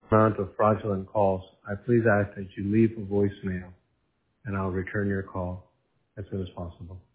amount of fraudulent calls, I please ask that you leave a voicemail and I'll return your call as soon as possible.